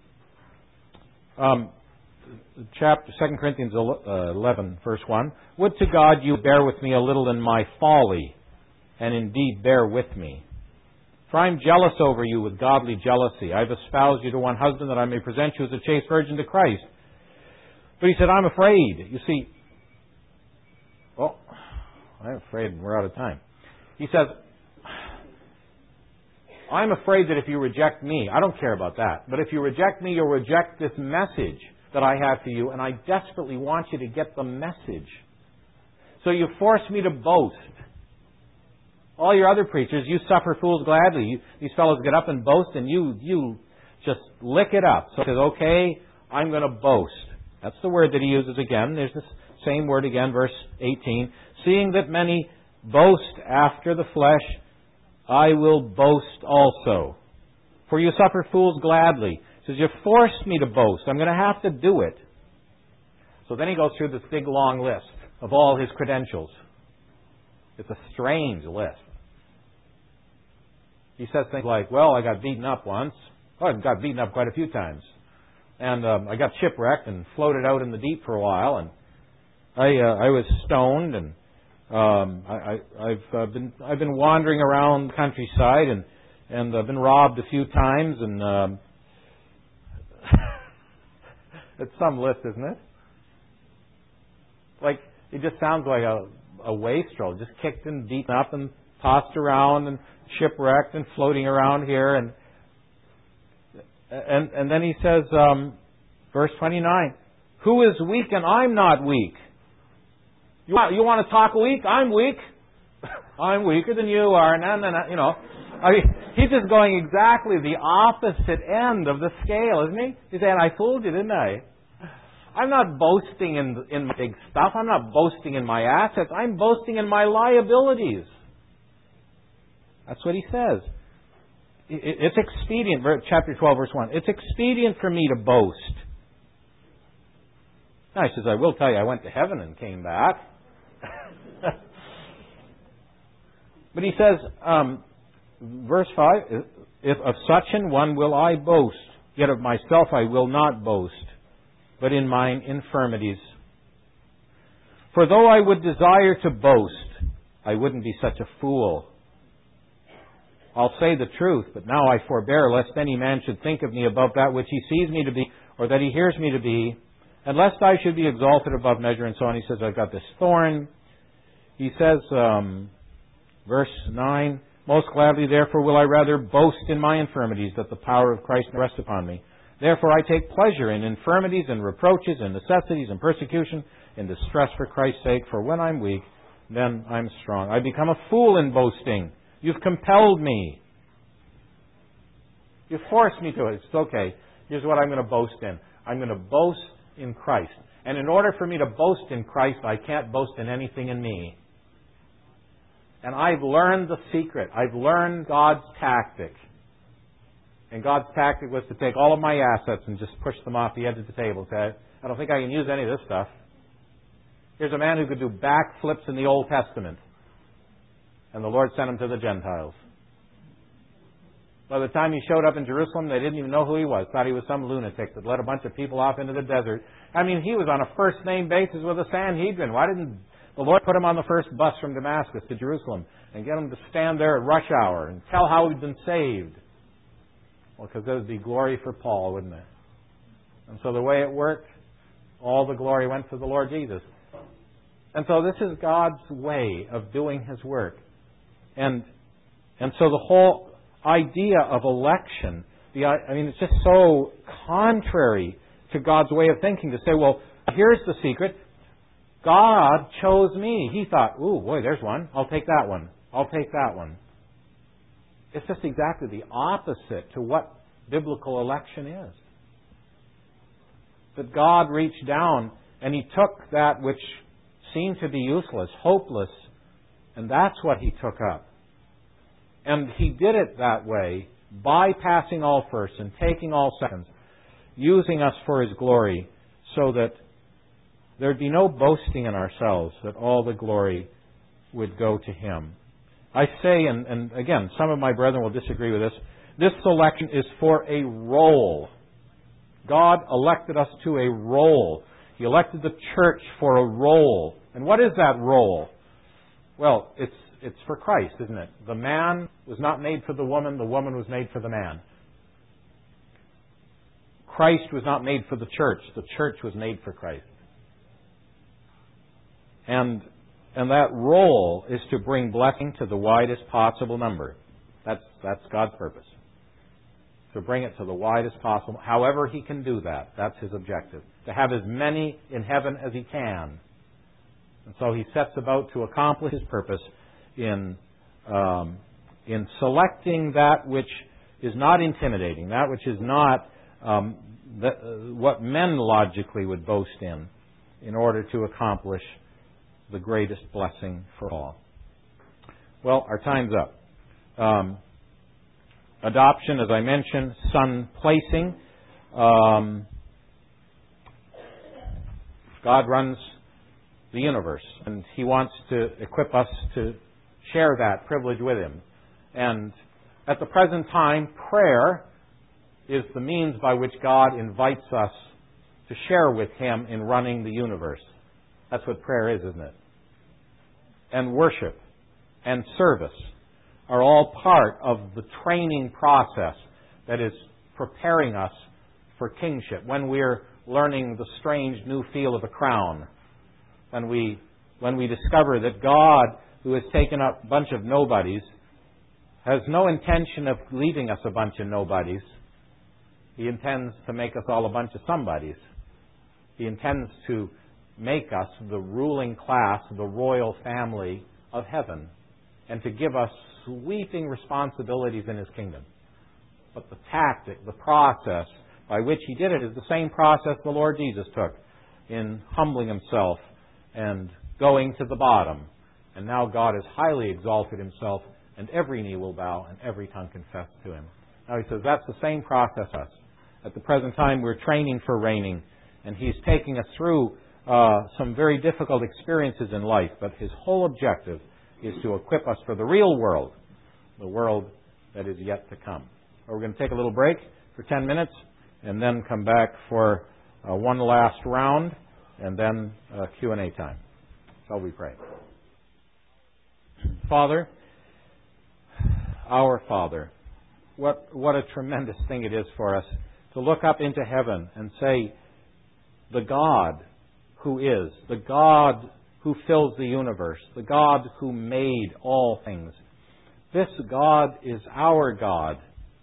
um, chapter Second Corinthians eleven, verse one, would to God you bear with me a little in my folly, and indeed bear with me. For I am jealous over you with godly jealousy. I have espoused you to one husband that I may present you as a chaste virgin to Christ. But he said, I'm afraid. You see, well, I'm afraid we're out of time. He says, I'm afraid that if you reject me, I don't care about that, but if you reject me, you'll reject this message that I have for you, and I desperately want you to get the message. So you force me to boast. All your other preachers, you suffer fools gladly. You, these fellows get up and boast, and you you just lick it up. So he says, okay, I'm going to boast. That's the word that he uses again. There's this same word again, verse eighteen. Seeing that many boast after the flesh, I will boast also. For you suffer fools gladly. He says, you forced me to boast. I'm going to have to do it. So then he goes through this big long list of all his credentials. It's a strange list. He says things like, well, I got beaten up once. Oh, I got beaten up quite a few times. And um, I got shipwrecked and floated out in the deep for a while. And I uh, I was stoned, and um, I, I, I've uh, been I've been wandering around the countryside, and and I've been robbed a few times. And um, it's some list, isn't it? Like, it just sounds like a, a wastrel, just kicked and beaten up and tossed around and shipwrecked and floating around here. And and and then he says, um, verse twenty-nine, who is weak and I'm not weak? You want, you want to talk weak? I'm weak. I'm weaker than you are. No, no, no. You know, I mean, he's just going exactly the opposite end of the scale, isn't he? He's saying, I fooled you, didn't I? I'm not boasting in in my big stuff. I'm not boasting in my assets. I'm boasting in my liabilities. That's what he says. It's expedient, chapter twelve, verse one. It's expedient for me to boast. Now he says, I will tell you, I went to heaven and came back. But he says, um, verse five, if of such an one will I boast, yet of myself I will not boast, but in mine infirmities. For though I would desire to boast, I wouldn't be such a fool. I'll say the truth, but now I forbear, lest any man should think of me above that which he sees me to be, or that he hears me to be, and lest I should be exalted above measure, and so on. He says, I've got this thorn. He says, um, verse nine, most gladly therefore will I rather boast in my infirmities, that the power of Christ may rest upon me. Therefore I take pleasure in infirmities and reproaches and necessities and persecution and distress for Christ's sake, for when I'm weak, then I'm strong. I become a fool in boasting. You've compelled me. You've forced me to it. It's okay. Here's what I'm going to boast in. I'm going to boast in Christ. And in order for me to boast in Christ, I can't boast in anything in me. And I've learned the secret. I've learned God's tactic. And God's tactic was to take all of my assets and just push them off the edge of the table. Say, I don't think I can use any of this stuff. Here's a man who could do backflips in the Old Testament. And the Lord sent him to the Gentiles. By the time he showed up in Jerusalem, they didn't even know who he was. Thought he was some lunatic that led a bunch of people off into the desert. I mean, he was on a first-name basis with the Sanhedrin. Why didn't the Lord put him on the first bus from Damascus to Jerusalem and get him to stand there at rush hour and tell how he'd been saved? Well, because that would be glory for Paul, wouldn't it? And so the way it worked, all the glory went to the Lord Jesus. And so this is God's way of doing His work. And and so the whole idea of election, the I mean, it's just so contrary to God's way of thinking to say, well, here's the secret. God chose me. He thought, ooh, boy, there's one. I'll take that one. I'll take that one. It's just exactly the opposite to what biblical election is. That God reached down and He took that which seemed to be useless, hopeless, and that's what He took up. And He did it that way, bypassing all firsts and taking all seconds, using us for His glory, so that there'd be no boasting in ourselves, that all the glory would go to Him. I say, and, and again, some of my brethren will disagree with this, this selection is for a role. God elected us to a role. He elected the church for a role. And what is that role? Well, it's it's for Christ, isn't it? The man was not made for the woman, the woman was made for the man. Christ was not made for the church, the church was made for Christ. And and that role is to bring blessing to the widest possible number. That's that's God's purpose. To bring it to the widest possible, however He can do that. That's His objective. To have as many in heaven as He can. And so He sets about to accomplish His purpose in um, in selecting that which is not intimidating, that which is not um, the, uh, what men logically would boast in, in order to accomplish the greatest blessing for all. Well, our time's up. Um, adoption, as I mentioned, son placing. Um, God runs the universe, and He wants to equip us to share that privilege with Him. And at the present time, prayer is the means by which God invites us to share with Him in running the universe. That's what prayer is, isn't it? And worship and service are all part of the training process that is preparing us for kingship. When we're learning the strange new feel of a crown, when we when we discover that God, who has taken up a bunch of nobodies, has no intention of leaving us a bunch of nobodies. He intends to make us all a bunch of somebodies. He intends to make us the ruling class, the royal family of heaven, and to give us sweeping responsibilities in His kingdom. But the tactic, the process by which He did it is the same process the Lord Jesus took in humbling Himself and going to the bottom. And now God has highly exalted Himself, and every knee will bow and every tongue confess to Him. Now He says that's the same process us. At the present time we're training for reigning, and He's taking us through uh, some very difficult experiences in life, but His whole objective is to equip us for the real world, the world that is yet to come. We're going to take a little break for ten minutes and then come back for uh, one last round and then uh, Q and A time. Shall we pray? Father, our Father, what, what a tremendous thing it is for us to look up into heaven and say, the God who is, the God who fills the universe, the God who made all things. This God is our God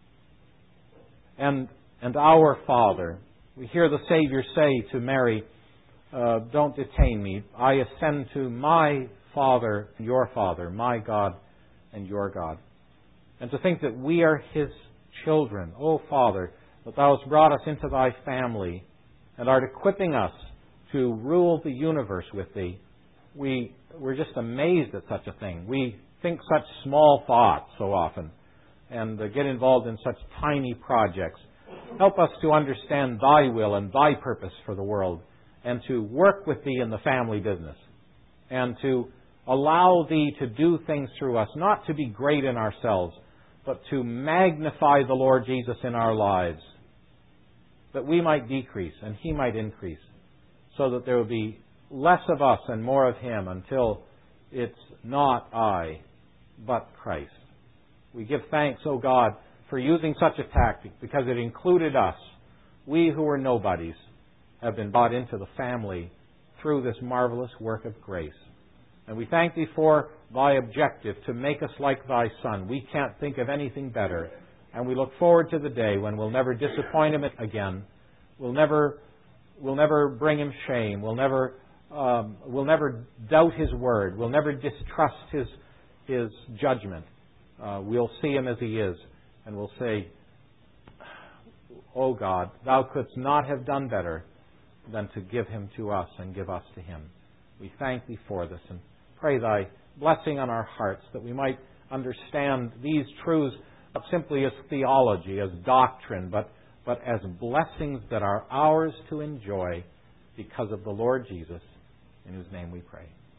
and, and our Father. We hear the Savior say to Mary, uh, don't detain me. I ascend to my Father and your Father, my God and your God. And to think that we are His children. O Father, that Thou hast brought us into Thy family and art equipping us to rule the universe with Thee. We, we're just amazed at such a thing. We think such small thoughts so often and uh, get involved in such tiny projects. Help us to understand Thy will and Thy purpose for the world and to work with Thee in the family business and to allow Thee to do things through us, not to be great in ourselves, but to magnify the Lord Jesus in our lives, that we might decrease and He might increase, so that there will be less of us and more of Him until it's not I, but Christ. We give thanks, O God, for using such a tactic because it included us. We who were nobodies have been brought into the family through this marvelous work of grace. And we thank Thee for Thy objective to make us like Thy Son. We can't think of anything better. And we look forward to the day when we'll never disappoint Him again. We'll never, we'll never bring Him shame. We'll never, um, we'll never doubt His word. We'll never distrust His, His judgment. Uh, we'll see Him as He is. And we'll say, O God, Thou couldst not have done better than to give Him to us and give us to Him. We thank Thee for this and pray Thy blessing on our hearts that we might understand these truths not simply as theology, as doctrine, but, but as blessings that are ours to enjoy because of the Lord Jesus, in whose name we pray.